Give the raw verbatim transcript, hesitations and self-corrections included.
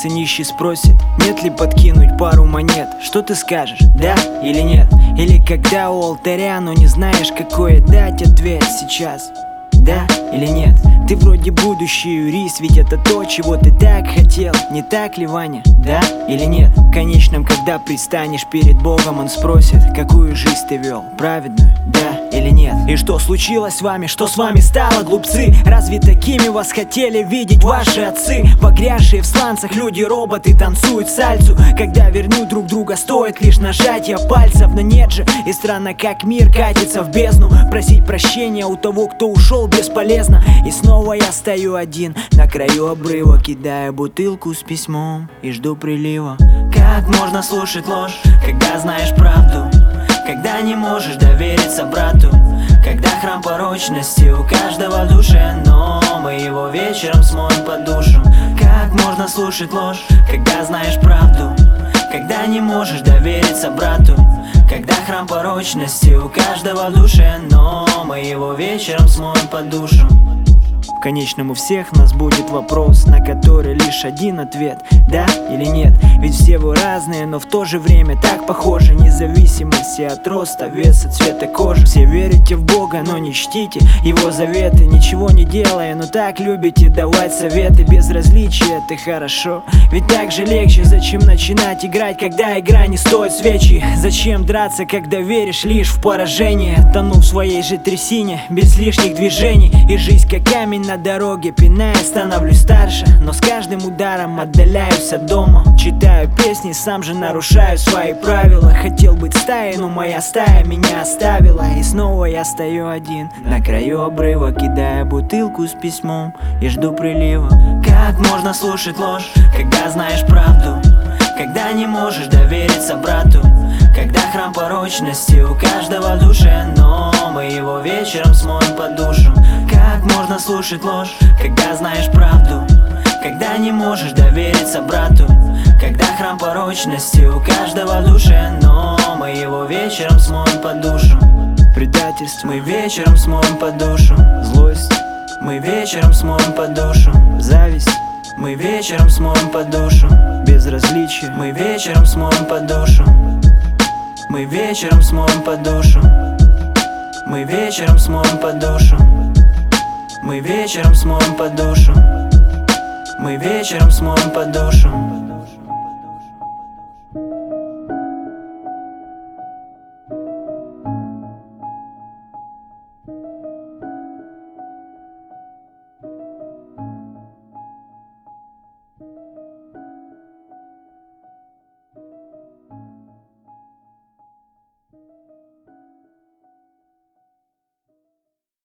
улице нищий спросит: нет ли подкинуть пару монет? Что ты скажешь, да или нет? Или когда у алтаря, но не знаешь, какое дать ответ сейчас? Да или нет? Ты вроде будущий юрист, ведь это то, чего ты так хотел. Не так ли, Ваня? Да или нет? В конечном, когда предстанешь перед Богом, Он спросит: какую жизнь ты вел? Праведную? Да или нет? И что случилось с вами? Что с вами стало, глупцы? Разве такими вас хотели видеть ваши отцы? Погрязшие в сланцах люди-роботы танцуют сальсу. Когда вернут друг друга, стоит лишь нажатия пальцев. Но нет же, и странно, как мир катится в бездну. Просить прощения у того, кто ушел, бесполезно. И снова я стою один на краю обрыва, кидая бутылку с письмом и жду прилива. Как можно слушать ложь, когда знаешь правду? Когда не можешь довериться брату? Когда храм порочности у каждого в душе, но мы его вечером смоем под душем. Как можно слушать ложь, когда знаешь правду? Когда не можешь довериться брату? Когда храм порочности у каждого в душе, но мы его вечером смоем под душем. В конечном у всех нас будет вопрос, на который лишь один ответ: да или нет? Ведь все вы разные, но в то же время так похожи. Независимости от роста, веса, цвета кожи. Все верите в Бога, но не чтите Его заветы. Ничего не делая, но так любите давать советы. Безразличие — это хорошо, ведь так же легче. Зачем начинать играть, когда игра не стоит свечи? Зачем драться, когда веришь лишь в поражение? Тону в своей же трясине, без лишних движений. И жизнь как камень на дороге, пиная, становлюсь старше. Но с каждым ударом отдаляюсь от дома. Читаю песни, сам же нарушаю свои правила. Хотел быть стаей, но моя стая меня оставила. И снова я стою один на краю обрыва, кидая бутылку с письмом и жду прилива. Как можно слушать ложь, когда знаешь правду? Когда не можешь довериться брату? Когда храм порочности у каждого в душе, но мы его вечером смоем под душем. Как можно слушать ложь, когда знаешь правду? Когда не можешь довериться брату? Когда храм порочности у каждого в душе, но мы его вечером смоем под душем. Предательство мы вечером смоем под душу. Злость мы вечером смоем под душу. Зависть мы вечером смоем под душу. Безразличие мы вечером смоем под душу. Мы вечером смоем под душу. Мы вечером смоем под душу. Мы вечером смоем под душу. Мы вечером смоем под душу.